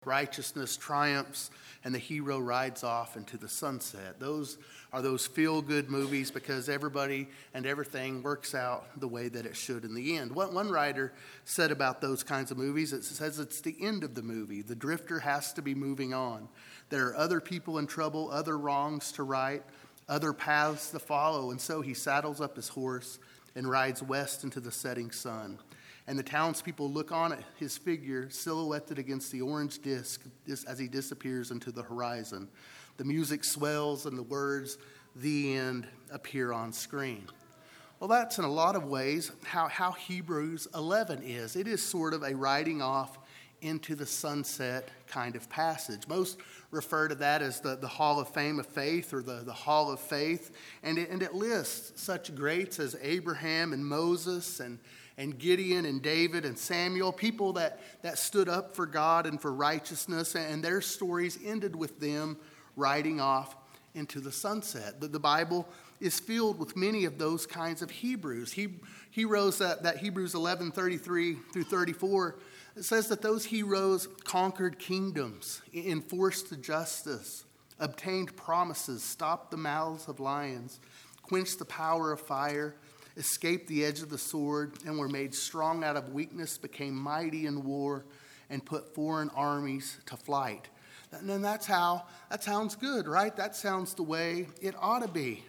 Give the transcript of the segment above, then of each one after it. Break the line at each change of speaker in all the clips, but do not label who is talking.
Righteousness triumphs and the hero rides off into the sunset. Those are those feel-good movies because everybody and everything works out the way that it should in the end. What one writer said about those kinds of movies, it says it's the end of the movie. The drifter has to be moving on. There are other people in trouble, other wrongs to right, other paths to follow, and so he saddles up his horse and rides west into the setting sun. And the townspeople look on at his figure silhouetted against the orange disk as he disappears into the horizon. The music swells and the words, "The End," appear on screen. Well, that's in a lot of ways how Hebrews 11 is. It is sort of a riding off into the sunset kind of passage. Most refer to that as the Hall of Fame of Faith or the Hall of Faith. And it lists such greats as Abraham and Moses and Gideon and David and Samuel, people that stood up for God and for righteousness, and their stories ended with them riding off into the sunset. The Bible is filled with many of those kinds of Hebrews. Heroes that Hebrews 11:33 through 34, it says that those heroes conquered kingdoms, enforced justice, obtained promises, stopped the mouths of lions, quenched the power of fire, escaped the edge of the sword, and were made strong out of weakness, became mighty in war, and put foreign armies to flight. And then that sounds good, right? That sounds the way it ought to be.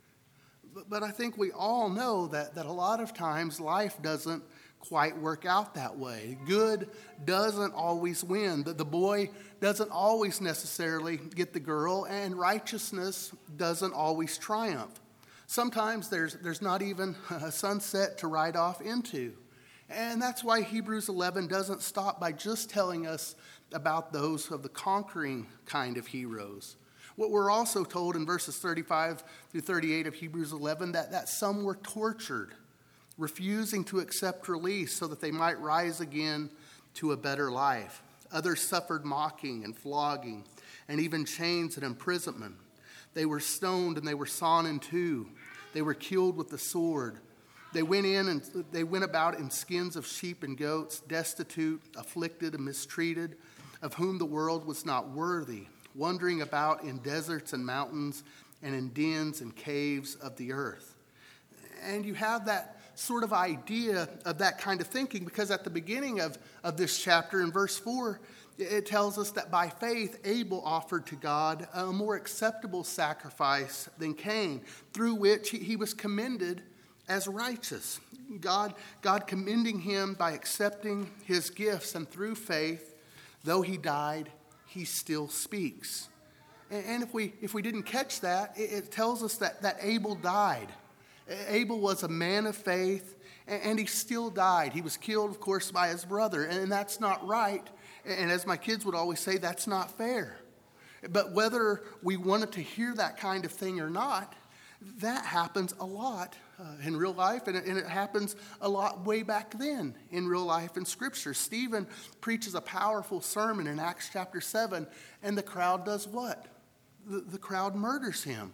But I think we all know that a lot of times life doesn't quite work out that way. Good doesn't always win. The boy doesn't always necessarily get the girl, and righteousness doesn't always triumph. Sometimes there's not even a sunset to ride off into. And that's why Hebrews 11 doesn't stop by just telling us about those of the conquering kind of heroes. What we're also told in verses 35 through 38 of Hebrews 11 that some were tortured, refusing to accept release so that they might rise again to a better life. Others suffered mocking and flogging and even chains and imprisonment. They were stoned and they were sawn in two. They were killed with the sword. They went about in skins of sheep and goats, destitute, afflicted, and mistreated, of whom the world was not worthy, wandering about in deserts and mountains and in dens and caves of the earth. And you have that sort of idea of that kind of thinking because at the beginning of this chapter in verse 4, it tells us that by faith, Abel offered to God a more acceptable sacrifice than Cain, through which he was commended as righteous. God commending him by accepting his gifts, and through faith, though he died, he still speaks. And if we didn't catch that, it tells us that Abel died. Abel was a man of faith, and he still died. He was killed, of course, by his brother, and that's not right. And as my kids would always say, that's not fair. But whether we wanted to hear that kind of thing or not, that happens a lot in real life, and it happens a lot way back then in real life in Scripture. Stephen preaches a powerful sermon in Acts chapter 7, and the crowd does what? The crowd murders him.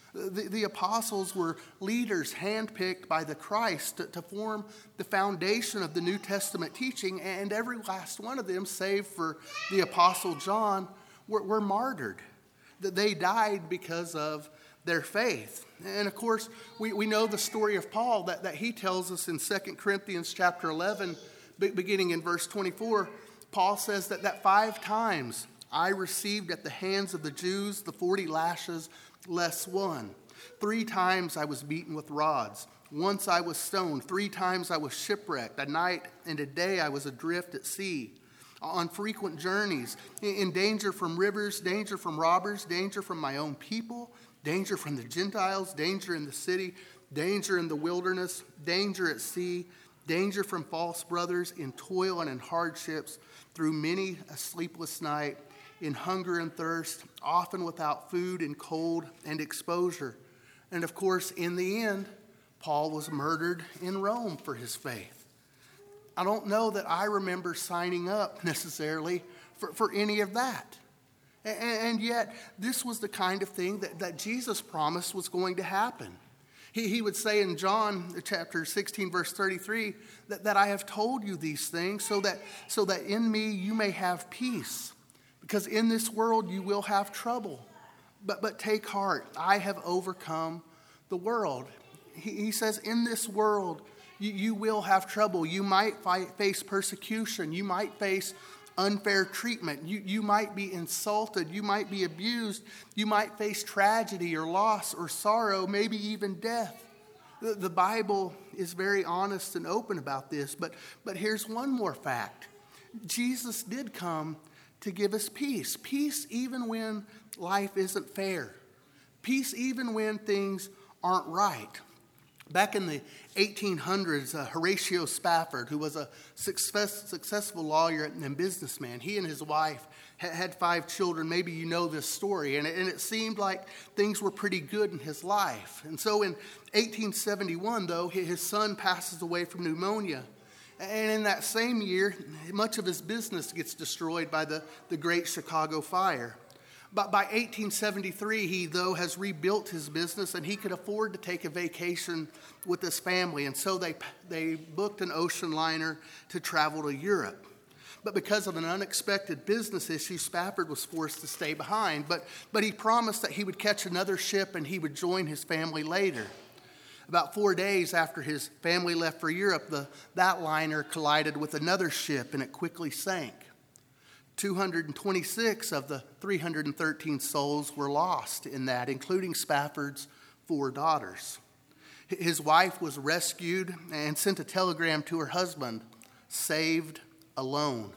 The apostles were leaders handpicked by the Christ to form the foundation of the New Testament teaching, and every last one of them, save for the apostle John, were martyred. They died because of their faith. And of course, we know the story of Paul that he tells us in 2 Corinthians chapter 11, beginning in verse 24. Paul says that 5 times I received at the hands of the Jews the 40 lashes less one. 3 times I was beaten with rods. Once I was stoned. 3 times I was shipwrecked. A night and a day I was adrift at sea. On frequent journeys, in danger from rivers, danger from robbers, danger from my own people, danger from the Gentiles, danger in the city, danger in the wilderness, danger at sea, danger from false brothers, in toil and in hardships, through many a sleepless night, in hunger and thirst, often without food and cold and exposure. And of course, in the end, Paul was murdered in Rome for his faith. I don't know that I remember signing up necessarily for any of that. And yet, this was the kind of thing that Jesus promised was going to happen. He would say in John chapter 16, verse 33, that I have told you these things so that in me you may have peace. Because in this world you will have trouble. But take heart, I have overcome the world. He says, in this world, you will have trouble. You might face persecution. You might face unfair treatment. You might be insulted. You might be abused. You might face tragedy or loss or sorrow, maybe even death. The Bible is very honest and open about this. But here's one more fact. Jesus did come to give us peace. Peace even when life isn't fair. Peace even when things aren't right. Back in the 1800s, Horatio Spafford, who was a successful lawyer and businessman, he and his wife had 5 children. Maybe you know this story. And it seemed like things were pretty good in his life. And so in 1871, though, his son passes away from pneumonia. And in that same year, much of his business gets destroyed by the Great Chicago Fire. But by 1873, he, though, has rebuilt his business, and he could afford to take a vacation with his family. And so they booked an ocean liner to travel to Europe. But because of an unexpected business issue, Spafford was forced to stay behind. But he promised that he would catch another ship and he would join his family later. About 4 days after his family left for Europe, that liner collided with another ship, and it quickly sank. 226 of the 313 souls were lost in that, including Spafford's 4 daughters. His wife was rescued and sent a telegram to her husband, saved alone.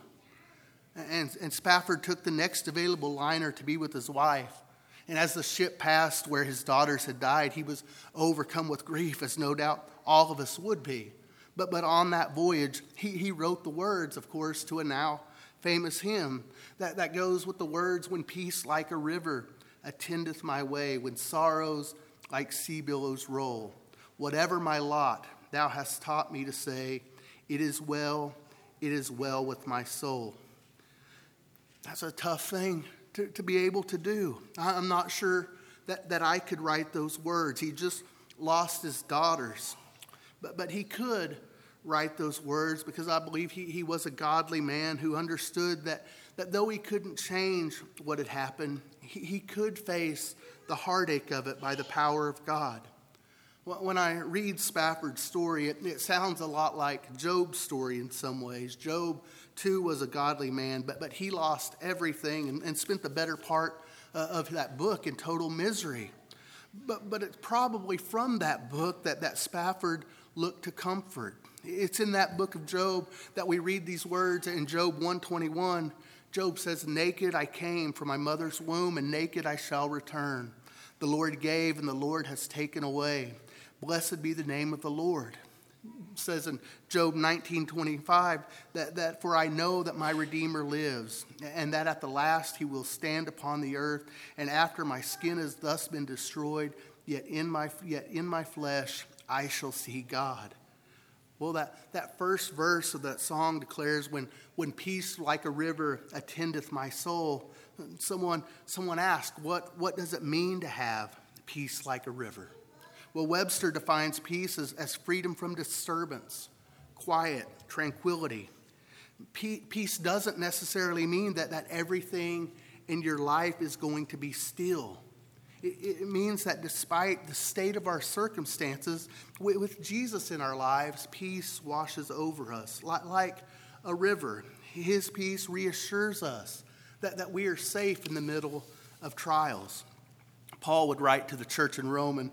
And Spafford took the next available liner to be with his wife. And as the ship passed where his daughters had died, he was overcome with grief, as no doubt all of us would be. But on that voyage, he wrote the words, of course, to a now famous hymn that goes with the words, when peace like a river attendeth my way, when sorrows like sea billows roll. Whatever my lot, thou hast taught me to say, it is well with my soul. That's a tough thing to be able to do. I'm not sure that I could write those words. He just lost his daughters. But he could write those words because I believe he was a godly man who understood that though he couldn't change what had happened, he could face the heartache of it by the power of God. When I read Spafford's story, it sounds a lot like Job's story in some ways. Job, too, was a godly man, but he lost everything and spent the better part of that book in total misery. But it's probably from that book that Spafford looked to comfort. It's in that book of Job that we read these words in Job 121. Job says, naked I came from my mother's womb, and naked I shall return. The Lord gave, and the Lord has taken away. Blessed be the name of the Lord. It says in Job 19:25 that for I know that my Redeemer lives, and that at the last he will stand upon the earth, and after my skin has thus been destroyed, yet in my flesh I shall see God. Well, that first verse of that song declares, when peace like a river attendeth my soul. Someone asked, what does it mean to have peace like a river? Well, Webster defines peace as freedom from disturbance, quiet, tranquility. Peace doesn't necessarily mean that everything in your life is going to be still. It means that despite the state of our circumstances, with Jesus in our lives, peace washes over us like a river. His peace reassures us that we are safe in the middle of trials. Paul would write to the church in Romans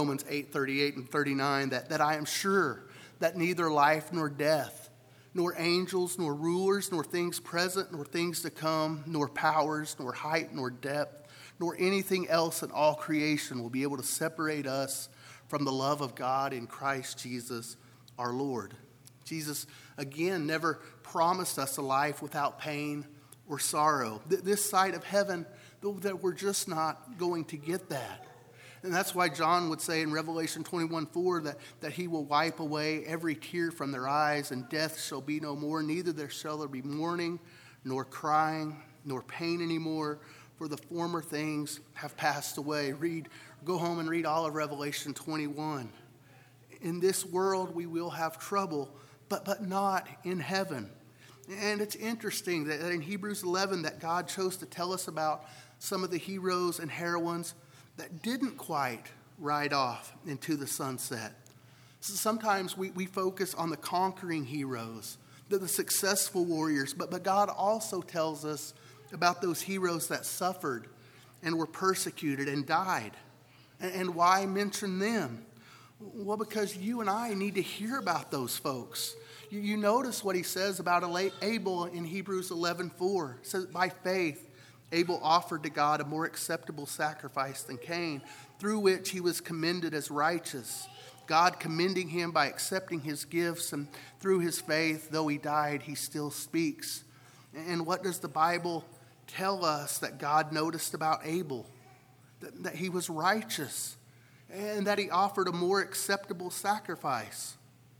8:38 and 39 that I am sure that neither life nor death, nor angels, nor rulers, nor things present, nor things to come, nor powers, nor height, nor depth, nor anything else in all creation will be able to separate us from the love of God in Christ Jesus our Lord. Jesus, again, never promised us a life without pain or sorrow. This side of heaven, that we're just not going to get that. And that's why John would say in Revelation 21:4 that he will wipe away every tear from their eyes, and death shall be no more. Neither shall there be mourning, nor crying, nor pain anymore, for the former things have passed away. Go home and read all of Revelation 21. In this world we will have trouble, but not in heaven. And it's interesting that in Hebrews 11 that God chose to tell us about some of the heroes and heroines that didn't quite ride off into the sunset. So sometimes we focus on the conquering heroes, the successful warriors, but God also tells us about those heroes that suffered and were persecuted and died. And why mention them? Well, because you and I need to hear about those folks. You notice what he says about Abel in Hebrews 11:4. It says, by faith, Abel offered to God a more acceptable sacrifice than Cain, through which he was commended as righteous. God commending him by accepting his gifts, and through his faith, though he died, he still speaks. And what does the Bible tell us that God noticed about Abel? That he was righteous, and that he offered a more acceptable sacrifice.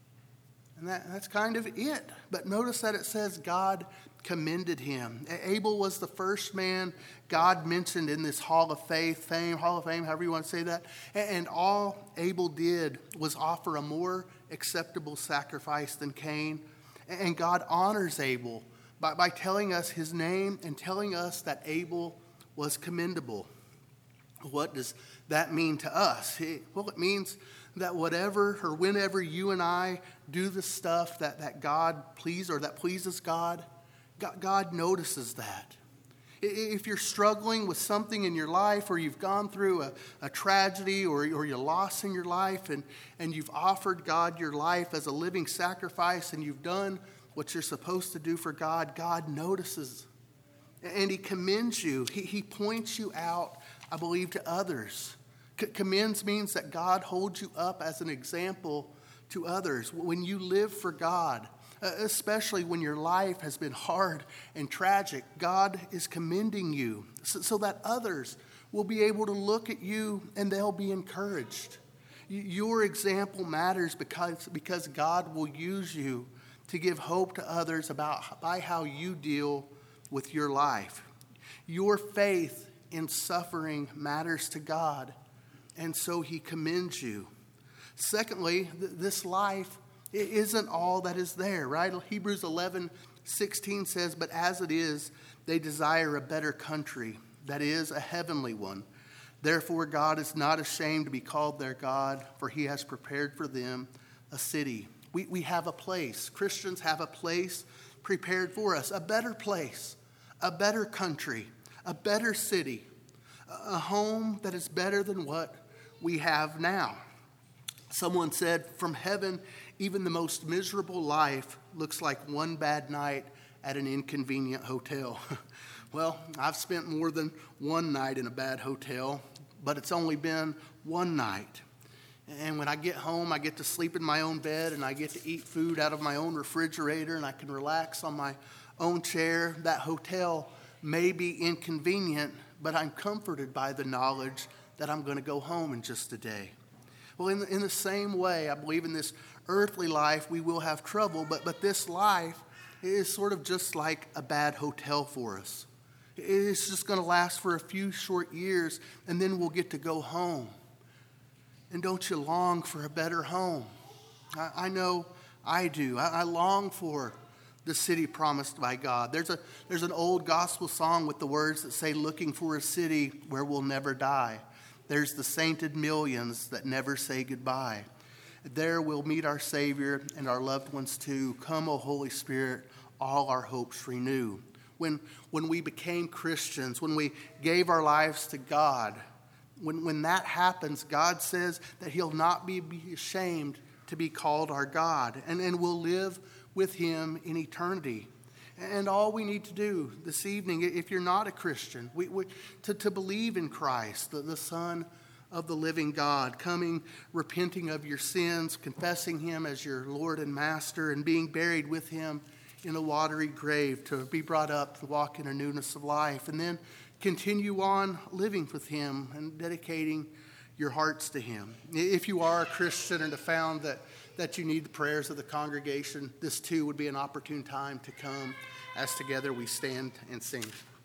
And that's kind of it. But notice that it says God commended him. Abel was the first man God mentioned in this Hall of Fame, however you want to say that. And all Abel did was offer a more acceptable sacrifice than Cain. And God honors Abel by telling us his name and telling us that Abel was commendable. What does that mean to us? Well, it means that whatever or whenever you and I do the stuff that God pleases or that pleases God, God notices that. If you're struggling with something in your life, or you've gone through a tragedy or your loss in your life, and you've offered God your life as a living sacrifice, and you've done what you're supposed to do for God, God notices. And he commends you. He points you out, I believe, to others. Commends means that God holds you up as an example to others. When you live for God, especially when your life has been hard and tragic, God is commending you so that others will be able to look at you and they'll be encouraged. Your example matters because God will use you to give hope to others by how you deal with your life. Your faith in suffering matters to God, and so he commends you. Secondly, this life isn't all that is there, right? Hebrews 11:16 says, but as it is, they desire a better country, that is, a heavenly one. Therefore, God is not ashamed to be called their God, for he has prepared for them a city. We have a place. Christians have a place prepared for us, a better place, a better country, a better city, a home that is better than what we have now. Someone said, from heaven, even the most miserable life looks like one bad night at an inconvenient hotel. Well, I've spent more than one night in a bad hotel, but it's only been one night. And when I get home, I get to sleep in my own bed, and I get to eat food out of my own refrigerator, and I can relax on my own chair. That hotel may be inconvenient, but I'm comforted by the knowledge that I'm going to go home in just a day. Well, in the same way, I believe in this earthly life we will have trouble, but this life is sort of just like a bad hotel for us. It's just going to last for a few short years, and then we'll get to go home. And don't you long for a better home? I know I do. I long for the city promised by God. There's an old gospel song with the words that say, looking for a city where we'll never die. There's the sainted millions that never say goodbye. There we'll meet our Savior and our loved ones too. Come, O Holy Spirit, all our hopes renew. When we became Christians, when we gave our lives to God, when that happens, God says that he'll not be ashamed to be called our God, and we'll live with him in eternity. And all we need to do this evening, if you're not a Christian, to believe in Christ, the Son of the living God, coming, repenting of your sins, confessing him as your Lord and Master, and being buried with him in a watery grave, to be brought up to walk in a newness of life, and then continue on living with him and dedicating your hearts to him. If you are a Christian and have found that you need the prayers of the congregation, this too would be an opportune time to come as together we stand and sing.